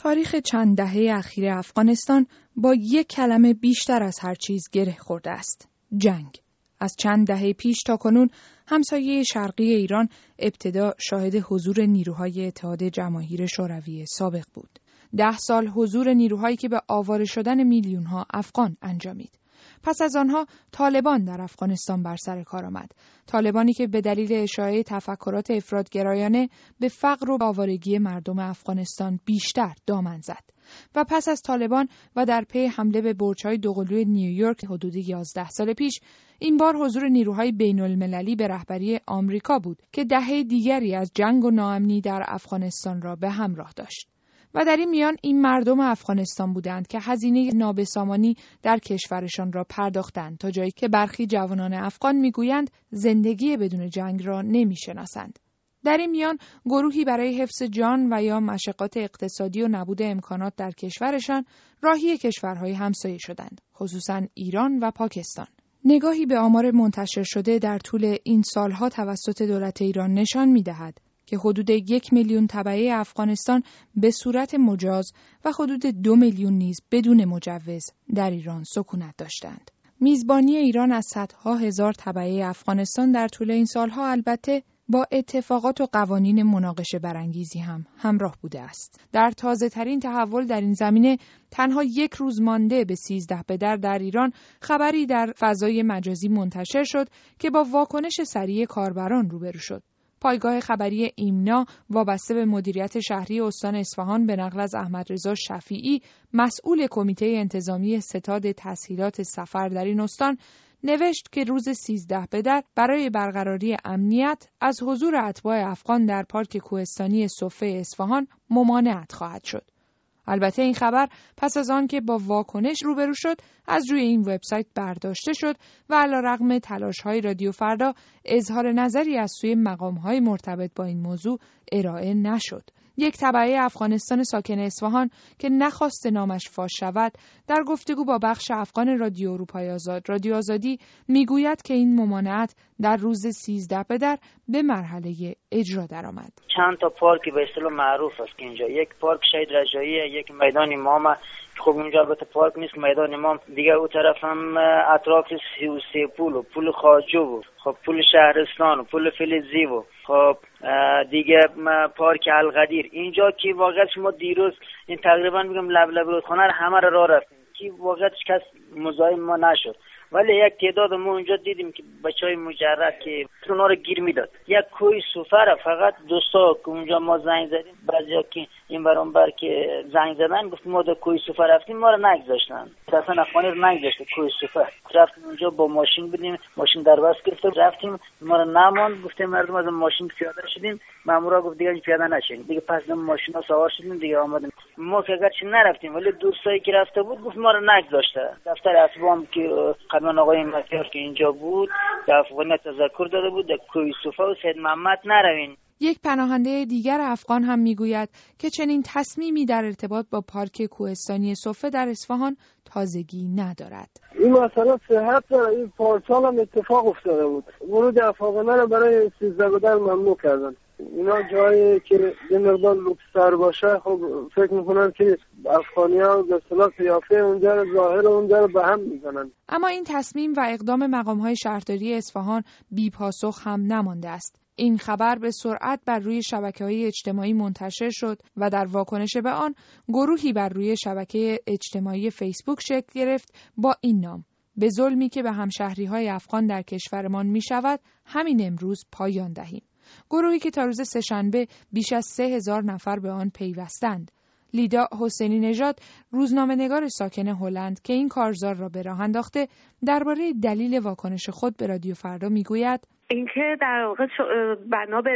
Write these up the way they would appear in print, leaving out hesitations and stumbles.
تاریخ چند دهه اخیر افغانستان با یک کلمه بیشتر از هر چیز گره خورده است: جنگ. از چند دهه پیش تا کنون همسایه شرقی ایران ابتدا شاهد حضور نیروهای اتحاد جماهیر شوروی سابق بود. 10 سال حضور نیروهایی که به آواره شدن میلیون‌ها افغان انجامید. پس از آنها طالبان در افغانستان بر سر کار آمد. طالبانی که به دلیل اشاعه تفکرات افراط‌گرایانه به فقر و آوارگی مردم افغانستان بیشتر دامن زد. و پس از طالبان و در پی حمله به برج‌های دوقلوی نیویورک حدود 11 سال پیش، این بار حضور نیروهای بین‌المللی به رهبری آمریکا بود که دهه دیگری از جنگ و ناامنی در افغانستان را به همراه داشت. و در این میان این مردم افغانستان بودند که هزینه نابسامانی در کشورشان را پرداختند، تا جایی که برخی جوانان افغان میگویند زندگی بدون جنگ را نمیشناسند. در این میان گروهی برای حفظ جان و یا مشقات اقتصادی و نبود امکانات در کشورشان راهی کشورهای همسایه شدند، خصوصا ایران و پاکستان. نگاهی به آمار منتشر شده در طول این سالها توسط دولت ایران نشان می‌دهد که حدود 1 میلیون تبعه افغانستان به صورت مجاز و حدود 2 میلیون نیز بدون مجوز در ایران سکونت داشتند. میزبانی ایران از صدها هزار تبعه افغانستان در طول این سالها البته با اتفاقات و قوانین مناقشه برانگیزی هم همراه بوده است. در تازه ترین تحول در این زمینه تنها 1 روز مانده به 13 بدر در ایران خبری در فضای مجازی منتشر شد که با واکنش سریع کاربران روبرو شد. پایگاه خبری ایمنا وابسته به مدیریت شهری استان اصفهان به نقل از احمدرضا شفیعی، مسئول کمیته انتظامی ستاد تسهیلات سفر در این استان، نوشت که روز 13 بدر برای برقراری امنیت از حضور اتباع افغان در پارک کوهستانی صفه اصفهان ممانعت خواهد شد. البته این خبر پس از آن که با واکنش روبرو شد از روی این وبسایت برداشته شد و علیرغم تلاش‌های رادیو فردا اظهار نظری از سوی مقام‌های مرتبط با این موضوع ارائه نشد. یک تبعه افغانستان ساکن اصفهان که نخواست نامش فاش شود در گفتگو با بخش افغان رادیو اروپای آزاد رادیو آزادی میگوید که این ممانعت در روز 13 بدر به مرحله اجرا درآمد. چند تا پارک به اصطلاح معروف است که اینجا یک پارک شهید رجایی، یک میدان امام. خب اونجا البته پارک نیست، میدان امام دیگه. اون طرف هم اطراف 33 پول خواجو بود، خب پول شهرستان و پول فلزی و خب دیگه پارک القدیر. اینجا که واقعا شما دیروز این تقریبا میگم لب رودخانه همه را رفتیم که واقعا کس مزاحم ما نشد، ولی یک تعداد ما اونجا دیدیم که بچهای مجرد که اونا رو گیر میداد. یک کوی سفره فقط دوستا که اونجا ما زنگ زدیم، بعضیا که این برام بر که زنگ زدن گفت ما در کوی سفره رفتیم، ما رو نگذاشتن، اصلا افغانی رو نگذاشته کوی سفره. رفتیم اونجا با ماشین بدیم، ماشین در بس گرفته، رفتیم ما رو نماند، گفتیم مردم از ماشین پیاده شدیم، مامورا گفت دیگه پیاده نشین دیگه. پس ماشینا سوار شدیم دیگه آمدیم. ما که اگرچه نرفتیم ولی دوستایی که رفته بود گفت ما رو نگذاشته. دفتر اسبام که قدمان آقای مکیار که اینجا بود در افغانی تذکر داده بود در کوی صفا و سید محمد نروین. یک پناهنده دیگر افغان هم میگوید که چنین تصمیمی در ارتباط با پارک کوهستانی صفه در اصفهان تازگی ندارد. این مسئله صحت داره. این پارسال هم اتفاق افتاده بود، ورود افغانان رو برای 13 بدر ممنوع کردن. اینا جایی که یه مقدار لوکس‌تر باشه خب فکر میکنن که افغانی‌ها به اصطلاح قیافه اونجا رو، ظاهر اونجا رو به هم میزنن. اما این تصمیم و اقدام مقام‌های شهرداری اصفهان بی پاسخ هم نمانده است. این خبر به سرعت بر روی شبکه‌های اجتماعی منتشر شد و در واکنش به آن گروهی بر روی شبکه اجتماعی فیسبوک شکل گرفت با این نام: به ظلمی که به همشهری‌های افغان در کشورمان می‌شود همین امروز پایان دهیم. گروهی که تا روز سه‌شنبه بیش از 3000 نفر به آن پیوستند. لیدا حسینی نژاد، روزنامه‌نگار ساکن هلند که این کارزار را به راه انداخته، درباره دلیل واکنش خود به رادیو فردا میگوید: اینکه در واقع بنا به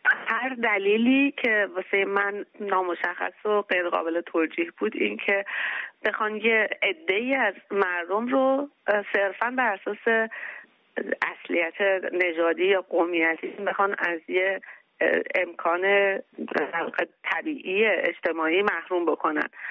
هر دلیلی که واسه من نامشخص و غیر قابل توجیه بود، اینکه بخوان یه عده‌ای از مردم رو صرفاً بر اساس اصلیت نژادی یا قومیتی بخوان از یه امکان طبیعی اجتماعی محروم بکنن.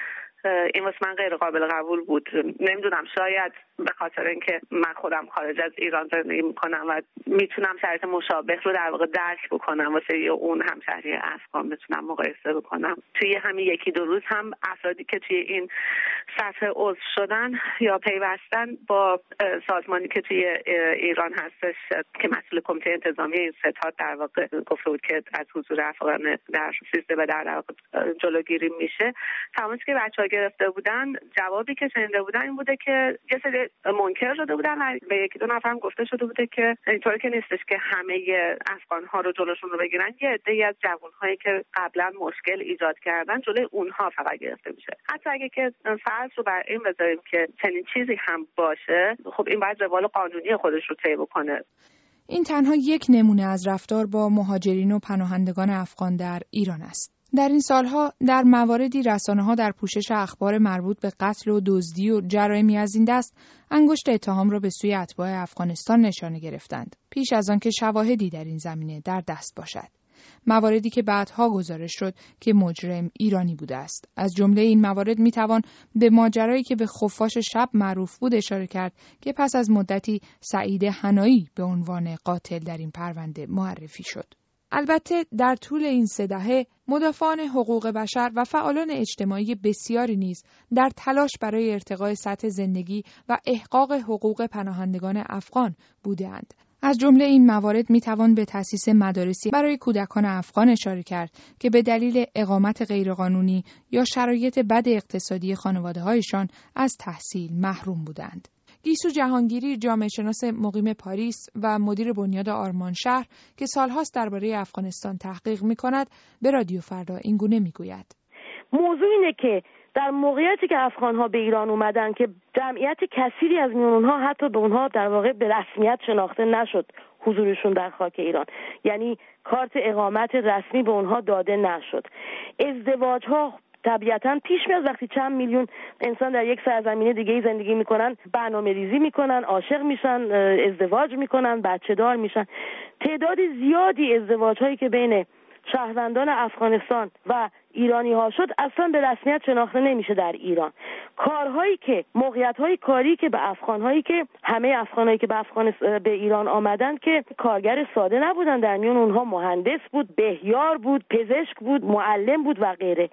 این واسه من غیر قابل قبول بود. نمیدونم، شاید به خاطر اینکه من خودم خارج از ایران زندگی میکنم و میتونم شرایط مشابه رو در واقع درک بکنم، واسه اون همشهری افغان بتونم مقایسه بکنم. توی همین یکی دو روز هم افرادی که توی این صفحه عضو شدن یا پیوستن با سازمانی که توی ایران هستش که مسئول کمیته انتظامی این ستاد در واقع گفته بود که از حضور افغان در سیستم در واقع جلوگیری میشه، تماسی که بچه‌ها گرفته بودن، جوابی که شنیده بودن این بوده که یه سری منکر شده بودن و به یکی دو نفرم گفته شده بوده که اینطوری که نیستش که همه افغان‌ها رو جلوشون رو بگیرن، یه عده‌ای از جوان‌هایی که قبلا مشکل ایجاد کردن جلوی اونها فقط گرفته میشه. حتی اگه که فرض رو بر این بذاریم که چنین چیزی هم باشه، خب این باید روال قانونی خودش رو طی بکنه. این تنها یک نمونه از رفتار با مهاجرین و پناهندگان افغان در ایران است. در این سالها در مواردی رسانه‌ها در پوشش اخبار مربوط به قتل و دزدی و جرایمی از این دست انگشت اتهام را به سوی اتباع افغانستان نشانه گرفتند، پیش از آن که شواهدی در این زمینه در دست باشد. مواردی که بعدها گزارش شد که مجرم ایرانی بوده است. از جمله این موارد میتوان به ماجرایی که به خفاش شب معروف بود اشاره کرد که پس از مدتی سعید حنایی به عنوان قاتل در این پرونده معرفی شد. البته در طول این 3 دهه مدافعان حقوق بشر و فعالان اجتماعی بسیاری نیز در تلاش برای ارتقای سطح زندگی و احقاق حقوق پناهندگان افغان بودند. از جمله این موارد میتوان به تأسیس مدارسی برای کودکان افغان اشاره کرد که به دلیل اقامت غیرقانونی یا شرایط بد اقتصادی خانواده‌هایشان از تحصیل محروم بودند. گیسو جهانگیری، جامعه شناس مقیم پاریس و مدیر بنیاد آرمان شهر که سالهاست درباره افغانستان تحقیق می‌کند، به رادیو فردا اینگونه میگوید: موضوع اینه که در موقعیتی که افغان‌ها به ایران اومدن که جمعیت کثیری از میون اونها حتی به اونها در واقع به رسمیت شناخته نشد حضورشون در خاک ایران، یعنی کارت اقامت رسمی به اونها داده نشد. ازدواج‌ها طبیعتاً پیش میاد وقتی چند میلیون انسان در یک سرزمین دیگه زندگی میکنن، برنامه‌ریزی میکنن، عاشق میشن، ازدواج میکنن، بچه دار میشن. تعداد زیادی ازدواج‌هایی که بین شهروندان افغانستان و ایرانی ها شد اصلا به رسمیت شناخته نمیشه در ایران. کارهایی که موقعیت‌های کاری که به افغان‌هایی که همه افغانایی که به ایران آمدن که کارگر ساده نبودن، در میون اونها مهندس بود، بهیار بود، پزشک بود، معلم بود و غیره.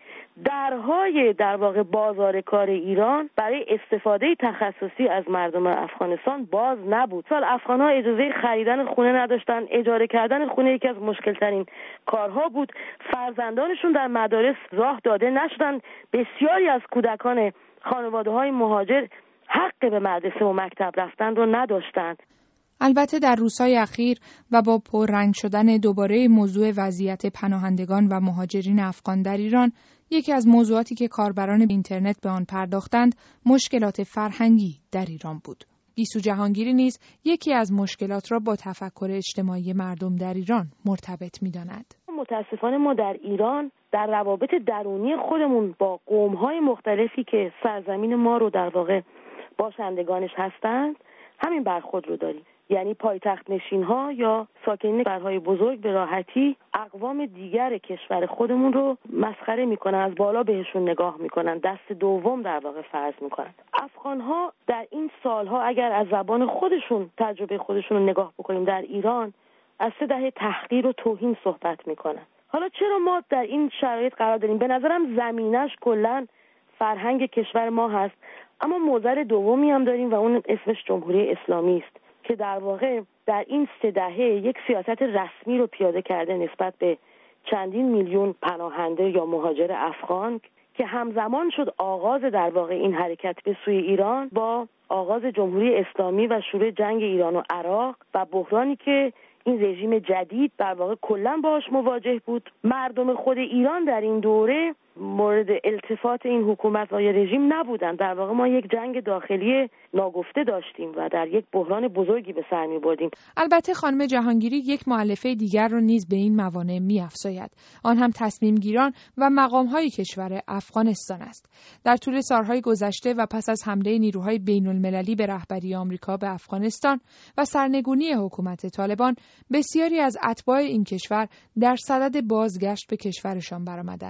درهای در واقع بازار کار ایران برای استفاده تخصصی از مردم افغانستان باز نبود. سال افغان‌ها اجازه خریدن خونه نداشتن، اجاره کردن خونه یکی از مشکل‌ترین کارها بود. فرزندانشون در مدارس راه داده نشدن. بسیاری از کودکان خانواده‌های مهاجر حق به مدرسه و مکتب رفتن رو نداشتند. البته در روزهای اخیر و با پررنگ شدن دوباره موضوع وضعیت پناهندگان و مهاجرین افغان در ایران، یکی از موضوعاتی که کاربران اینترنت به آن پرداختند مشکلات فرهنگی در ایران بود. گیسو جهانگیری نیز یکی از مشکلات را با تفکر اجتماعی مردم در ایران مرتبط می‌داند. متاسفانه ما در ایران در روابط درونی خودمون با قوم‌های مختلفی که سرزمین ما رو در واقع باشندگانش هستند همین برخورد رو داریم. یعنی پایتخت نشین‌ها یا ساکنین شهرهای بزرگ به راحتی اقوام دیگر کشور خودمون رو مسخره میکنن، از بالا بهشون نگاه میکنن، دست دوم در واقع فرض میکنن. افغان‌ها در این سالها اگر از زبان خودشون تجربه خودشون رو نگاه بکنیم در ایران از 3 دهه تحقیر و توهین صحبت میکنن. حالا چرا ما در این شرایط قرار داریم؟ به نظرم زمینش کلاً فرهنگ کشور ما هست، اما موضوع دومی هم داریم و اون اسمش جمهوری اسلامی است که در واقع در این 3 دهه یک سیاست رسمی رو پیاده کرده نسبت به چندین میلیون پناهنده یا مهاجر افغان که همزمان شد آغاز در واقع این حرکت به سوی ایران با آغاز جمهوری اسلامی و شروع جنگ ایران و عراق و بحرانی که این رژیم جدید در واقع کلاً باهاش مواجه بود. مردم خود ایران در این دوره مورد التفات این حکومت و رژیم نبودن. در واقع ما یک جنگ داخلی ناگفته داشتیم و در یک بحران بزرگی به سر می‌بردیم. البته خانم جهانگیری یک مؤلفه دیگر رو نیز به این موانع می‌افزاید. آن هم تصمیم گیران و مقام‌های کشور افغانستان است. در طول سالهای گذشته و پس از حمله نیروهای بین‌المللی به رهبری آمریکا به افغانستان و سرنگونی حکومت طالبان، بسیاری از اتباع این کشور در صدد بازگشت به کشورشان برآمدند.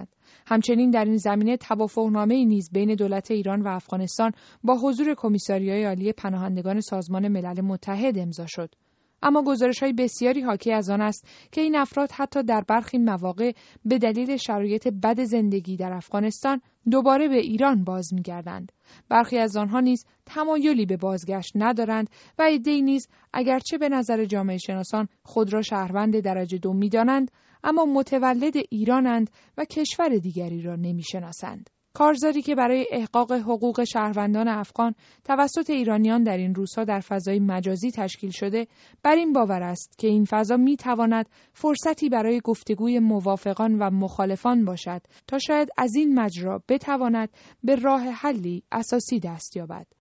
همچنین در این زمینه توافقنامه‌ای نیز بین دولت ایران و افغانستان با حضور کمیساریای عالی پناهندگان سازمان ملل متحد امضا شد. اما گزارش‌های بسیاری حاکی از آن است که این افراد حتی در برخی مواقع به دلیل شرایط بد زندگی در افغانستان دوباره به ایران باز می‌گردند. برخی از آنها نیز تمایلی به بازگشت ندارند و عده‌ای نیز اگرچه به نظر جامعه شناسان خود را شهروند درجه 2 می‌دانند، اما متولد ایرانند و کشور دیگری را نمی‌شناسند. کارزاری که برای احقاق حقوق شهروندان افغان توسط ایرانیان در این روزها در فضای مجازی تشکیل شده، بر این باور است که این فضا می‌تواند فرصتی برای گفتگوی موافقان و مخالفان باشد تا شاید از این مجرا بتواند به راه حلی اساسی دست یابد.